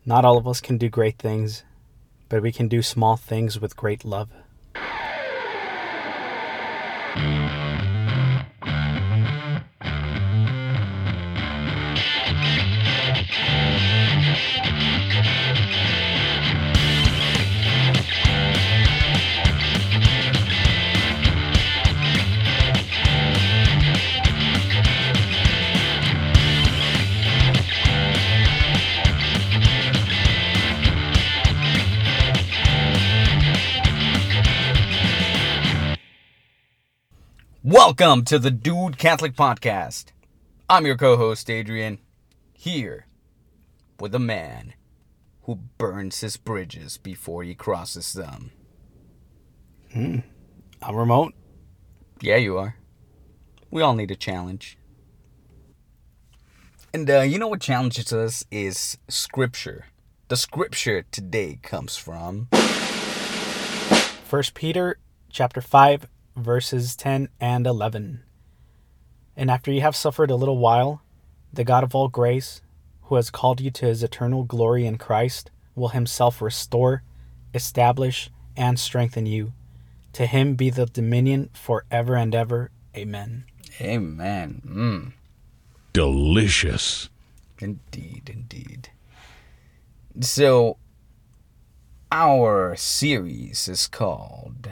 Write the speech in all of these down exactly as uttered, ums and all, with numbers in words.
Not all of us can do great things, but we can do small things with great love. Welcome to the Dude Catholic Podcast. I'm your co-host, Adrian, here with a man who burns his bridges before he crosses them. Hmm. I'm remote. Yeah, you are. We all need a challenge. And uh, you know what challenges us is Scripture. The Scripture today comes from First Peter chapter five, verses ten and eleven. And after you have suffered a little while, the God of all grace, who has called you to his eternal glory in Christ, will himself restore, establish, and strengthen you. To him be the dominion forever and ever. Amen. Amen. Mm. Delicious. Indeed, indeed. So, our series is called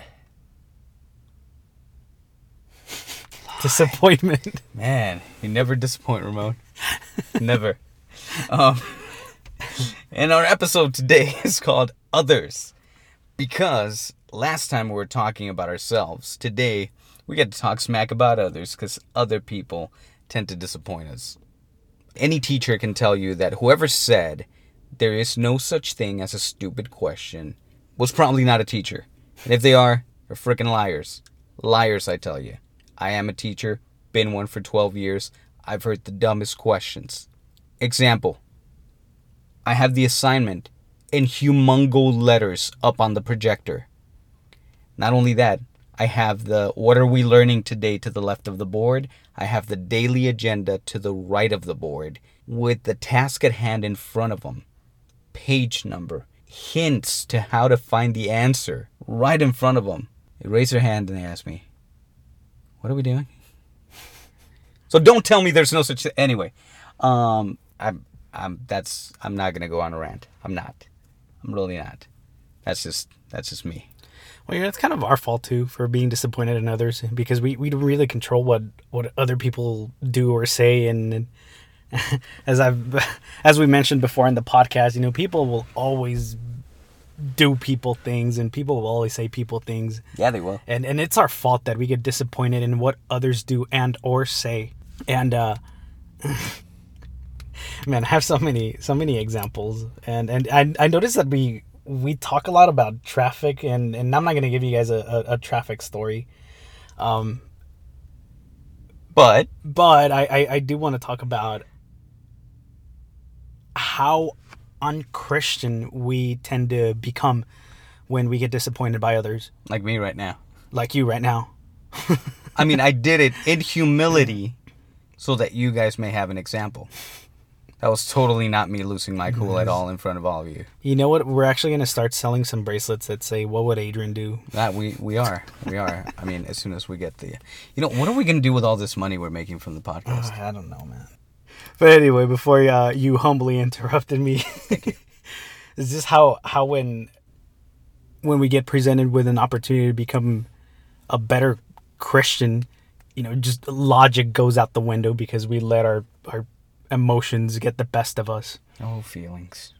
Disappointment. Man, you never disappoint, Ramon. Never. Um, and our episode today is called Others. Because last time we were talking about ourselves. Today, we get to talk smack about others because other people tend to disappoint us. Any teacher can tell you that whoever said there is no such thing as a stupid question was probably not a teacher. And if they are, they're freaking liars. Liars, I tell you. I am a teacher, been one for twelve years. I've heard the dumbest questions. Example. I have the assignment in humongo letters up on the projector. Not only that, I have the what are we learning today to the left of the board. I have the daily agenda to the right of the board with the task at hand in front of them. Page number, hints to how to find the answer right in front of them. They raise their hand and they ask me, what are we doing? So don't tell me there's no such thing. Anyway, um, I'm, I'm, that's, I'm not going to go on a rant. I'm not. I'm really not. That's just, that's just me. Well, yeah, it's kind of our fault too for being disappointed in others because we, we don't really control what, what other people do or say. And, and as I've, as we mentioned before in the podcast, you know, people will always do people things and people will always say people things. Yeah, they will. And and it's our fault that we get disappointed in what others do and or say. And uh man, I have so many so many examples. And and I I noticed that we we talk a lot about traffic and, and I'm not gonna give you guys a, a, a traffic story. Um but but I, I, I do want to talk about how unchristian we tend to become when we get disappointed by others. Like me right now. Like you right now. I mean, I did it in humility so that you guys may have an example. That was totally not me losing my cool at all in front of all of you. You know what? We're actually going to start selling some bracelets that say, what would Adrian do? That we, we are. We are. I mean, as soon as we get the... You know, what are we going to do with all this money we're making from the podcast? Uh, I don't know, man. But anyway, before uh, you humbly interrupted me, it's just how how when when we get presented with an opportunity to become a better Christian, you know, just logic goes out the window because we let our, our emotions get the best of us. Oh, feelings.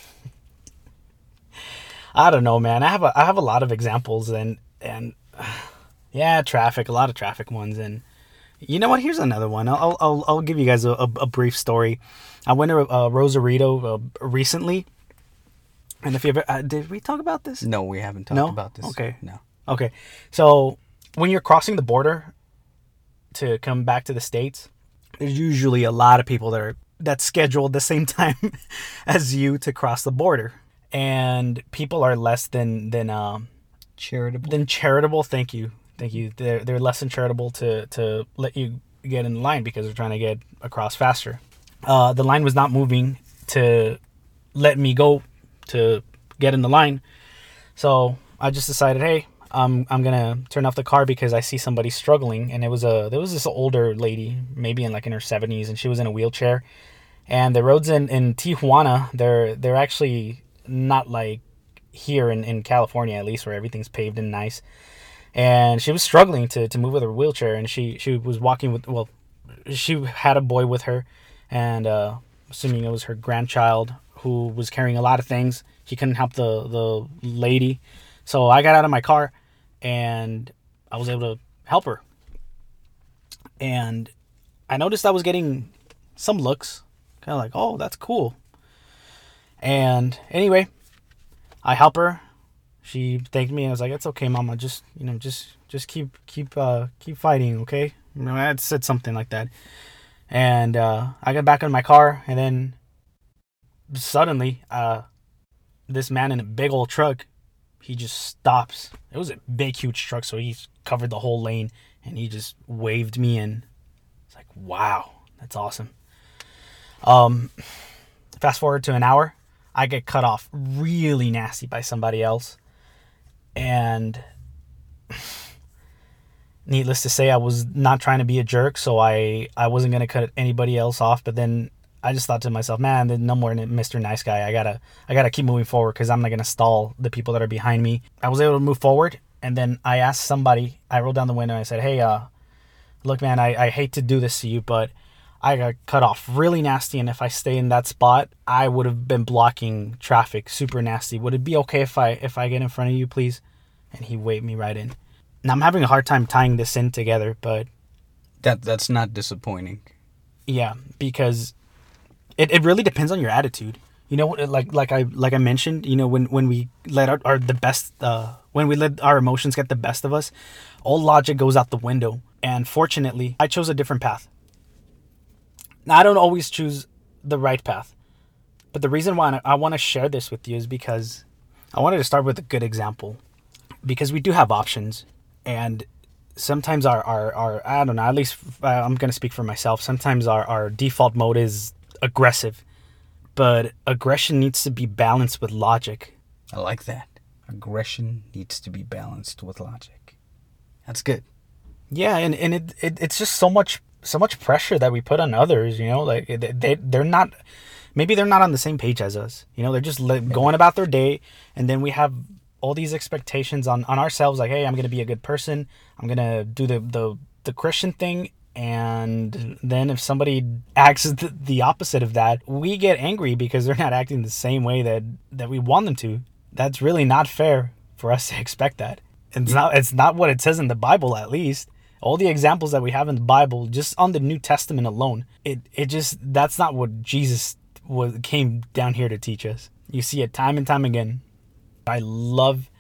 I don't know, man. I have a I have a lot of examples and and yeah, traffic, a lot of traffic ones and. You know what? Here's another one. I'll I'll I'll give you guys a, a, a brief story. I went to uh, Rosarito uh, recently, and if you ever uh, did we talk about this? No, we haven't talked no? about this. Okay. No. Okay. So when you're crossing the border to come back to the States, there's usually a lot of people that are that's scheduled the same time as you to cross the border, and people are less than than um charitable than charitable. Thank you. Thank you. They're they're less than charitable to, to let you get in line because they're trying to get across faster. Uh, the line was not moving to let me go to get in the line. So I just decided, hey, I'm I'm gonna turn off the car because I see somebody struggling, and it was a there was this older lady, maybe in like in her seventies, and she was in a wheelchair. And the roads in, in Tijuana, they're they're actually not like here in, in California, at least, where everything's paved and nice. And she was struggling to, to move with her wheelchair, and she, she was walking with, well, she had a boy with her, and uh, assuming it was her grandchild, who was carrying a lot of things. He couldn't help the, the lady. So I got out of my car, and I was able to help her. And I noticed I was getting some looks, kind of like, oh, that's cool. And anyway, I help her. She thanked me. I was like, "It's okay, Mama. Just you know, just just keep keep uh, keep fighting, okay?" You know, I had said something like that. And uh, I got back in my car, and then suddenly, uh, this man in a big old truck, he just stops. It was a big, huge truck, so he covered the whole lane, and he just waved me in. It's like, wow, that's awesome. Um, fast forward to an hour. I get cut off really nasty by somebody else. And needless to say, I was not trying to be a jerk, so I, I wasn't going to cut anybody else off. But then I just thought to myself, man, there's no more Mister Nice Guy. I gotta I gotta keep moving forward because I'm not going to stall the people that are behind me. I was able to move forward, and then I asked somebody, I rolled down the window and I said, hey, uh, look, man, I, I hate to do this to you, but I got cut off really nasty, and if I stay in that spot, I would have been blocking traffic super nasty. Would it be okay if I if I get in front of you, please? And he waved me right in. Now, I'm having a hard time tying this in together, but That that's not disappointing. yeah, because it, it really depends on your attitude. You know, like like I like I mentioned, you know, when, when we let our, our the best uh when we let our emotions get the best of us, all logic goes out the window. And fortunately, I chose a different path. Now, I don't always choose the right path, but the reason why I want to share this with you is because I wanted to start with a good example, because we do have options, and sometimes our, our, our I don't know, at least uh, I'm going to speak for myself. Sometimes our, our default mode is aggressive, but aggression needs to be balanced with logic. I like that. Aggression needs to be balanced with logic. That's good. Yeah, and, and it, it it's just so much so much pressure that we put on others, you know, like they, they're not, maybe they're not on the same page as us, you know, they're just going about their day. And then we have all these expectations on, on ourselves. Like, hey, I'm going to be a good person. I'm going to do the, the, the Christian thing. And then if somebody acts the, the opposite of that, we get angry because they're not acting the same way that, that we want them to. That's really not fair for us to expect that. It's not, it's not what it says in the Bible, at least. All the examples that we have in the Bible, just on the New Testament alone, it it just, that's not what Jesus was, came down here to teach us. You see it time and time again. I love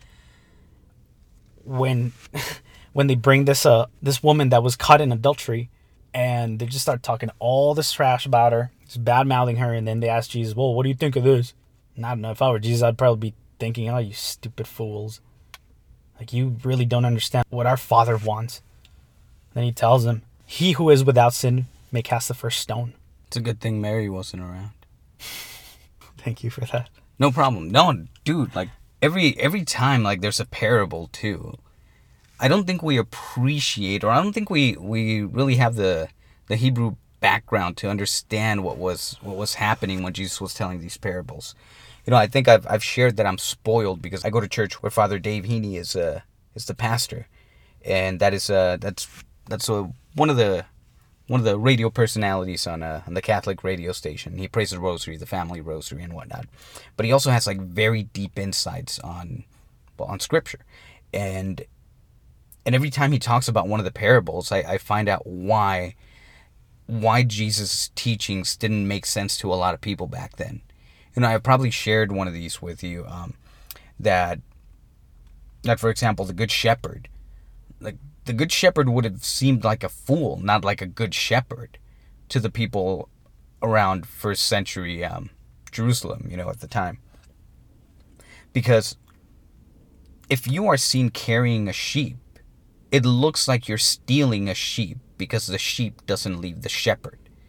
when when they bring this uh this woman that was caught in adultery, and they just start talking all this trash about her, just bad mouthing her, and then they ask Jesus, well, what do you think of this? And I don't know, if I were Jesus, I'd probably be thinking, oh, you stupid fools. Like, you really don't understand what our Father wants. Then he tells them, he who is without sin may cast the first stone. It's a good thing Mary wasn't around. Thank you for that. No problem. No, dude, like, every every time, like, there's a parable, too. I don't think we appreciate, or I don't think we, we really have the the Hebrew background to understand what was what was happening when Jesus was telling these parables. You know, I think I've I've shared that I'm spoiled because I go to church where Father Dave Heaney is uh is the pastor, and that is uh that's that's a, one of the one of the radio personalities on uh on the Catholic radio station. He prays the Rosary, the family Rosary, and whatnot. But he also has like very deep insights on well, on Scripture, and and every time he talks about one of the parables, I, I find out why why Jesus' teachings didn't make sense to a lot of people back then. You know, I've probably shared one of these with you, um, that, that, for example, the Good Shepherd, like, the Good Shepherd would have seemed like a fool, not like a good shepherd, to the people around first century um, Jerusalem, you know, at the time. Because if you are seen carrying a sheep, it looks like you're stealing a sheep because the sheep doesn't leave the shepherd.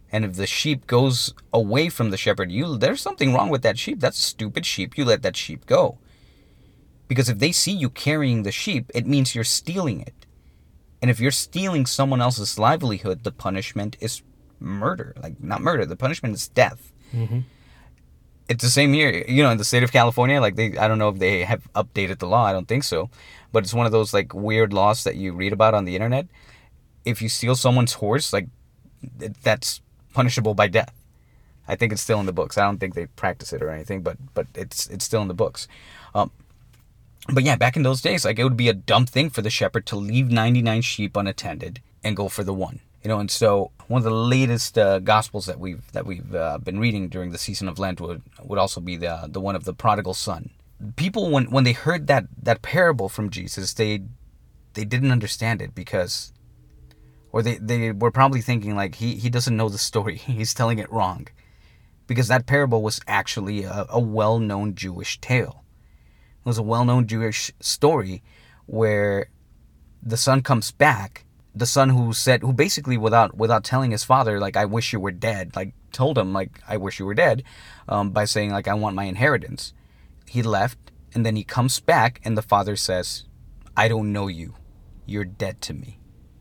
And if the sheep goes away from the shepherd, you there's something wrong with that sheep. That's a stupid sheep. You let that sheep go. Because if they see you carrying the sheep, it means you're stealing it. And if you're stealing someone else's livelihood, the punishment is murder. Like, not murder. The punishment is death. Mm-hmm. It's the same here. You know, in the state of California, like, they, I don't know if they have updated the law. I don't think so. But it's one of those, like, weird laws that you read about on the internet. If you steal someone's horse, like, that's punishable by death. I think it's still in the books. I don't think they practice it or anything, but but it's it's still in the books. Um, but yeah, back in those days, like, it would be a dumb thing for the shepherd to leave ninety-nine sheep unattended and go for the one. You know, and so one of the latest uh, gospels that we've that we've uh, been reading during the season of Lent would would also be the the one of the prodigal son. People, when when they heard that that parable from Jesus, they they didn't understand it because. Or they, they were probably thinking, like, he, he doesn't know the story. He's telling it wrong. Because that parable was actually a, a well-known Jewish tale. It was a well-known Jewish story where the son comes back. The son who said, who basically, without without telling his father, like, I wish you were dead. Like, told him, like, I wish you were dead. Um, by saying, like, I want my inheritance. He left, and then he comes back, and the father says, I don't know you. You're dead to me.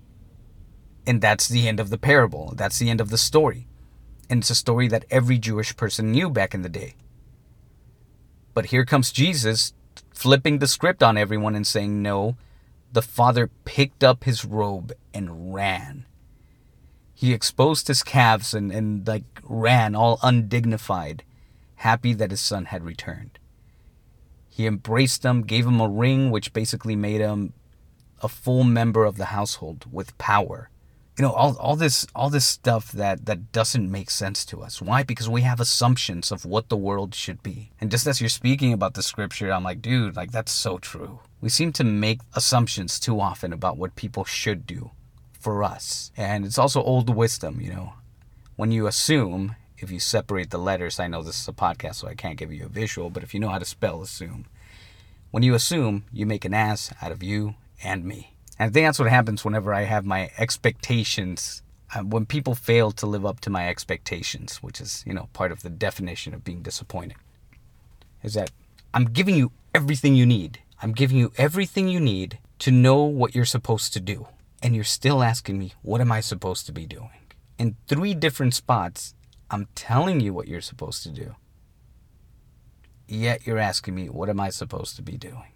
And that's the end of the parable. That's the end of the story. And it's a story that every Jewish person knew back in the day. But here comes Jesus flipping the script on everyone and saying, no, the father picked up his robe and ran. He exposed his calves and, and like ran all undignified, happy that his son had returned. He embraced him, gave him a ring, which basically made him a full member of the household with power. You know, all all this all this stuff that, that doesn't make sense to us. Why? Because we have assumptions of what the world should be. And just as you're speaking about the scripture, I'm like, dude, like, that's so true. We seem to make assumptions too often about what people should do for us. And it's also old wisdom, you know. When you assume, if you separate the letters, I know this is a podcast, so I can't give you a visual, but if you know how to spell assume. When you assume, you make an ass out of you and me. And I think that's what happens whenever I have my expectations, uh, when people fail to live up to my expectations, which is, you know, part of the definition of being disappointed, is that I'm giving you everything you need. I'm giving you everything you need to know what you're supposed to do. And you're still asking me, what am I supposed to be doing? In three different spots, I'm telling you what you're supposed to do. Yet you're asking me, what am I supposed to be doing?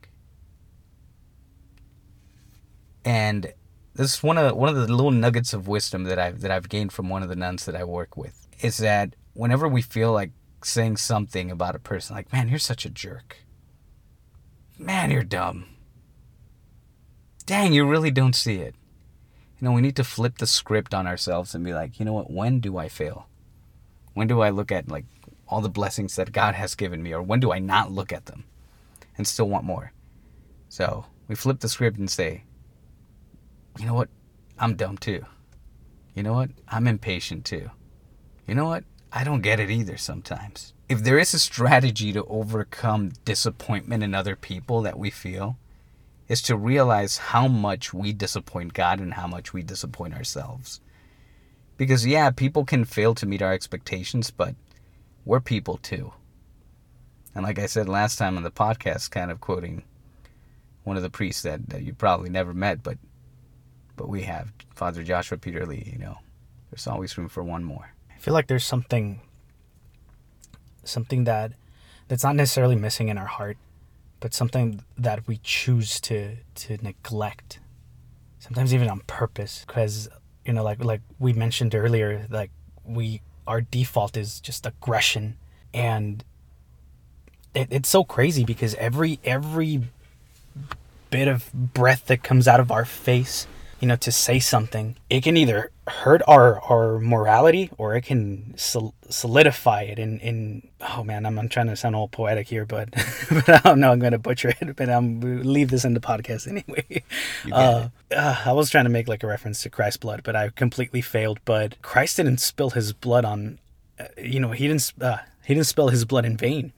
And this is one of one of the little nuggets of wisdom that I've that I've gained from one of the nuns that I work with. Is that whenever we feel like saying something about a person, like, man, you're such a jerk. Man, you're dumb. Dang, you really don't see it. You know, we need to flip the script on ourselves and be like, you know what, when do I fail? When do I look at, like, all the blessings that God has given me? Or when do I not look at them and still want more? So we flip the script and say, you know what? I'm dumb too. You know what? I'm impatient too. You know what? I don't get it either sometimes. If there is a strategy to overcome disappointment in other people that we feel, is to realize how much we disappoint God and how much we disappoint ourselves. Because yeah, people can fail to meet our expectations, but we're people too. And like I said last time on the podcast, kind of quoting one of the priests that, that you probably never met, but But we have, Father Joshua Peter Lee, you know, there's always room for one more. I feel like there's something, something that, that's not necessarily missing in our heart, but something that we choose to, to neglect, sometimes even on purpose. Because, you know, like, like we mentioned earlier, like we, our default is just aggression. And it, it's so crazy because every, every bit of breath that comes out of our face, you know, to say something, it can either hurt our, our morality or it can sol- solidify it in, in, oh man, I'm, I'm trying to sound all poetic here, but, but I don't know, I'm going to butcher it, but I'm leave this in the podcast anyway. Uh, uh, I was trying to make like a reference to Christ's blood, but I completely failed. But Christ didn't spill his blood on, uh, you know, he didn't, uh, he didn't spill his blood in vain.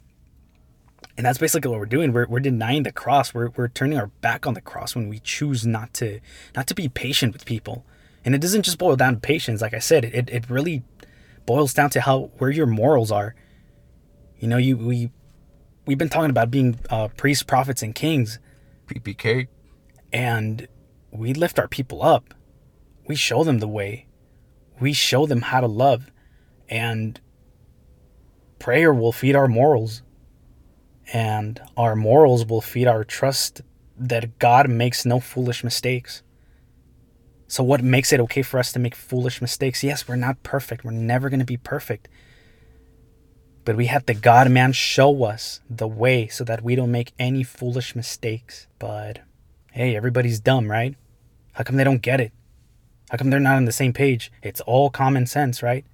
And that's basically what we're doing. We're we're denying the cross. We're we're turning our back on the cross when we choose not to not to be patient with people, And it doesn't just boil down to patience. Like I said, it, it really boils down to how where your morals are. You know, you we we've been talking about being uh, priests, prophets, and kings. P P K. And we lift our people up. We show them the way. We show them how to love. And prayer will feed our morals. And our morals will feed our trust that God makes no foolish mistakes. So what makes it okay for us to make foolish mistakes? Yes, we're not perfect. We're never going to be perfect. But we have the God-man show us the way so that we don't make any foolish mistakes. But, hey, everybody's dumb, right? How come they don't get it? How come they're not on the same page? It's all common sense, right?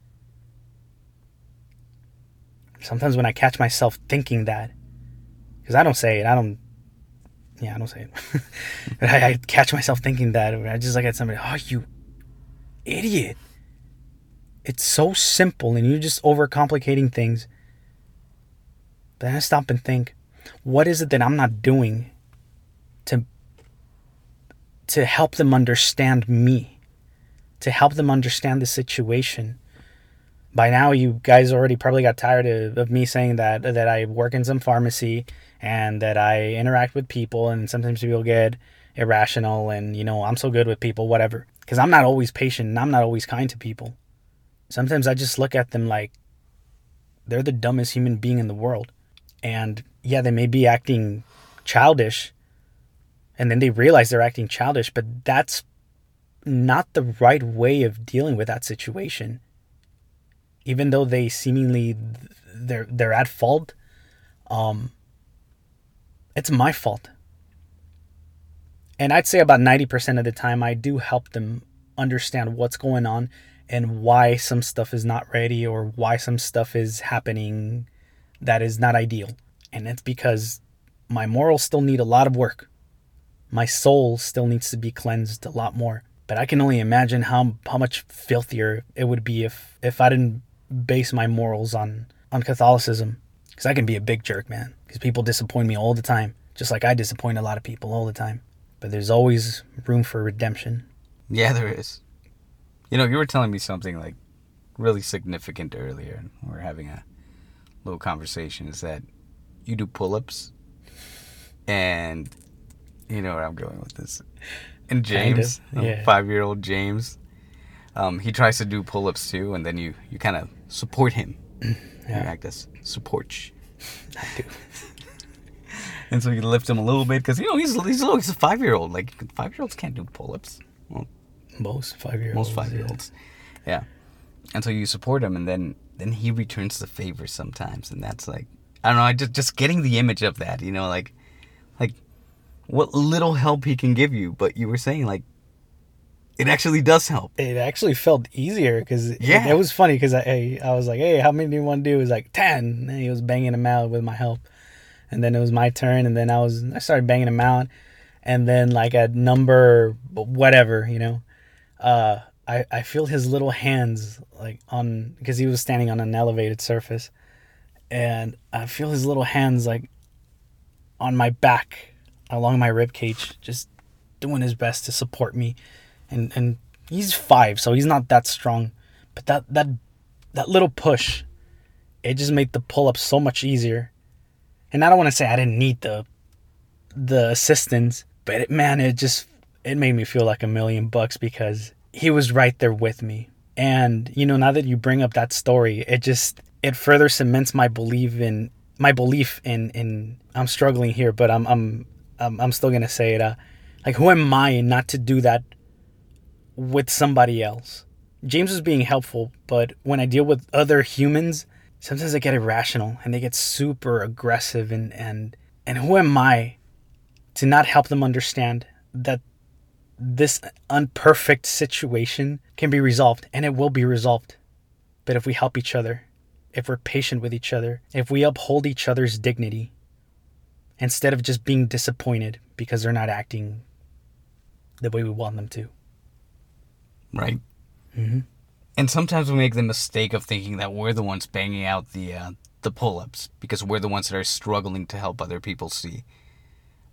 Sometimes when I catch myself thinking that, because I don't say it, I don't, yeah, I don't say it. But I, I catch myself thinking that, I just look at somebody, oh, you idiot. It's so simple and you're just overcomplicating things. Then I stop and think, what is it that I'm not doing to, to help them understand me? To help them understand the situation? By now, you guys already probably got tired of, of me saying that that I work in some pharmacy and that I interact with people, and sometimes people get irrational and, you know, I'm so good with people, whatever. Because I'm not always patient and I'm not always kind to people. Sometimes I just look at them like they're the dumbest human being in the world. And yeah, they may be acting childish, and then they realize they're acting childish, but that's not the right way of dealing with that situation. Even though they seemingly they're they're at fault, um, it's my fault. And I'd say about ninety percent of the time I do help them understand what's going on and why some stuff is not ready or why some stuff is happening that is not ideal. And it's because my morals still need a lot of work. My soul still needs to be cleansed a lot more. But I can only imagine how how much filthier it would be if, if I didn't base my morals on, on Catholicism. Because I can be a big jerk, man. Because people disappoint me all the time. Just like I disappoint a lot of people all the time. But there's always room for redemption. Yeah, there is. You know, you were telling me something like really significant earlier, and we were having a little conversation, is that you do pull-ups, and you know where I'm going with this. And James, kind of, yeah. five-year-old James, um, he tries to do pull-ups too, and then you, you kind of support him. Yeah. You act as support. I do. And so you lift him a little bit, because, you know, he's, he's, little, he's a five-year-old. Like, five-year-olds can't do pull-ups. Well, Most five-year-olds. Most five-year-olds. Yeah. yeah. And so you support him, and then, then he returns the favor sometimes. And that's like, I don't know, I just, just getting the image of that, you know, like, like what little help he can give you. But you were saying, like, it actually does help. It actually felt easier, because yeah. it, it was funny, because I, I was like, hey, how many do you want to do? It was like, ten. And he was banging them out with my help. And then it was my turn, and then I was I started banging them out. And then, like, at number whatever, you know, uh, I, I feel his little hands, like, on, because he was standing on an elevated surface. And I feel his little hands, like, on my back, along my rib cage, just doing his best to support me. And and he's five, so he's not that strong. But that that that little push, it just made the pull-up so much easier. And I don't want to say I didn't need the the assistance, but it, man, it just it made me feel like a million bucks, because he was right there with me. And, you know, now that you bring up that story, it just it further cements my belief in my belief in in I'm struggling here, but I'm I'm I'm, I'm still gonna say it. Uh, like, who am I not to do that with somebody else? James was being helpful, but when I deal with other humans, sometimes they get irrational and they get super aggressive, and, and, and who am I to not help them understand that this unperfect situation can be resolved, and it will be resolved. But if we help each other, if we're patient with each other, if we uphold each other's dignity, instead of just being disappointed because they're not acting the way we want them to. Right. Mm-hmm. And sometimes we make the mistake of thinking that we're the ones banging out the uh, the pull-ups, because we're the ones that are struggling to help other people see.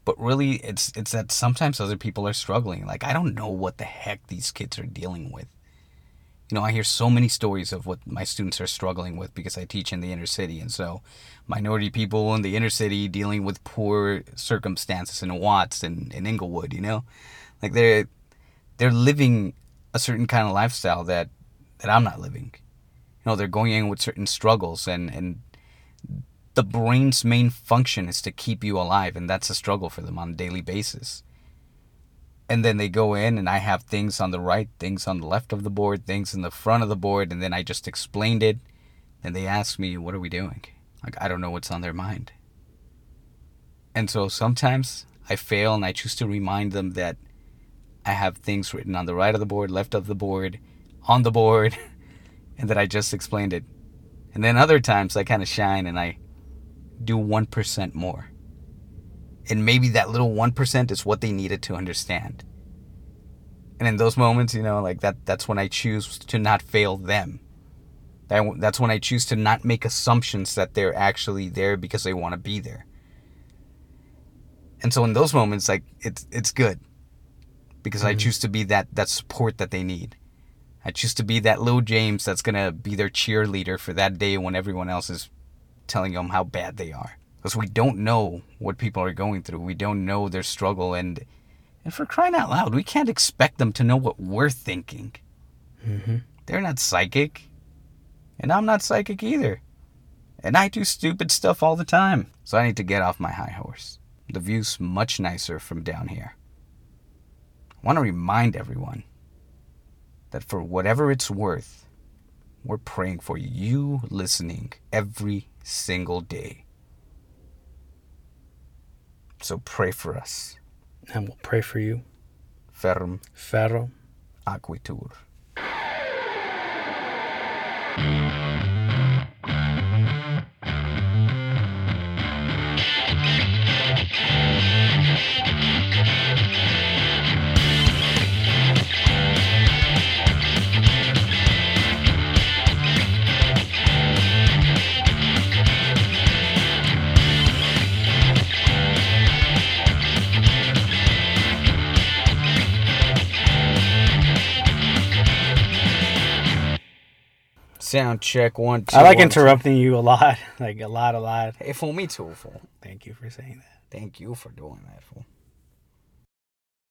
But really, it's it's that sometimes other people are struggling. Like, I don't know what the heck these kids are dealing with. You know, I hear so many stories of what my students are struggling with because I teach in the inner city. And so minority people in the inner city dealing with poor circumstances in Watts and in Inglewood, you know? Like, they're they're living a certain kind of lifestyle that, that I'm not living. You know, they're going in with certain struggles, and, and the brain's main function is to keep you alive, and that's a struggle for them on a daily basis. And then they go in, and I have things on the right, things on the left of the board, things in the front of the board, and then I just explained it, and they ask me, what are we doing? Like, I don't know what's on their mind. And so sometimes I fail, and I choose to remind them that I have things written on the right of the board, left of the board, on the board, and that I just explained it. And then other times I kind of shine, and I do one percent more. And maybe that little one percent is what they needed to understand. And in those moments, you know, like that, that's when I choose to not fail them. That, that's when I choose to not make assumptions that they're actually there because they want to be there. And so in those moments, like, it's it's good. Because mm-hmm. I choose to be that, that support that they need. I choose to be that little James that's going to be their cheerleader for that day when everyone else is telling them how bad they are. Because we don't know what people are going through. We don't know their struggle. And and for crying out loud, we can't expect them to know what we're thinking. Mm-hmm. They're not psychic. And I'm not psychic either. And I do stupid stuff all the time. So I need to get off my high horse. The view's much nicer from down here. I want to remind everyone that for whatever it's worth, we're praying for you listening every single day. So pray for us. And we'll pray for you. Ferm Ferro Aquitur. Sound check one, two. I like one, interrupting two. you a lot. Like, a lot, a lot. Hey, fool, me too, fool. Thank you for saying that. Thank you for doing that, fool.